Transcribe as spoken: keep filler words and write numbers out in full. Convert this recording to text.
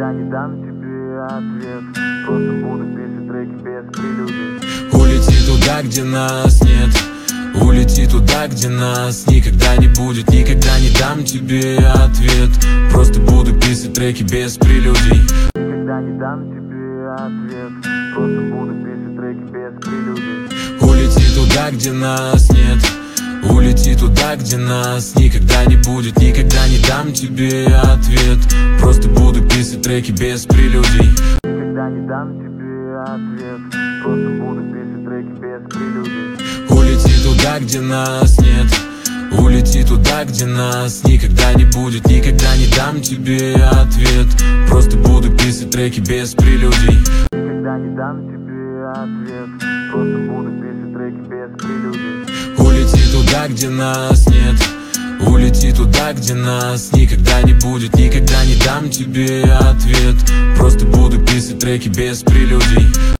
Никогда не дам тебе ответ, просто буду писать треки без прелюдий. Улети туда, где нас нет, улети туда, где нас никогда не будет. Никогда не дам тебе ответ, просто буду писать треки без прелюдий. Никогда не дам тебе ответ, просто буду писать треки без прелюдий. Улети туда, где нас нет, улети туда, где нас никогда не будет. Никогда не дам тебе ответ, просто буду писать треки без прелюдий. Никогда не дам тебе ответ, просто буду писать треки без прелюдий. Улети туда, где нас нет, улети туда, где нас никогда не будет. Никогда не дам тебе ответ, просто буду писать треки без прелюдий. Никогда не дам тебе ответ, просто буду писать треки без прелюдий. Улети туда, где нас нет, улети туда, где нас никогда не будет. Никогда не дам тебе ответ, просто буду писать треки без прелюдий.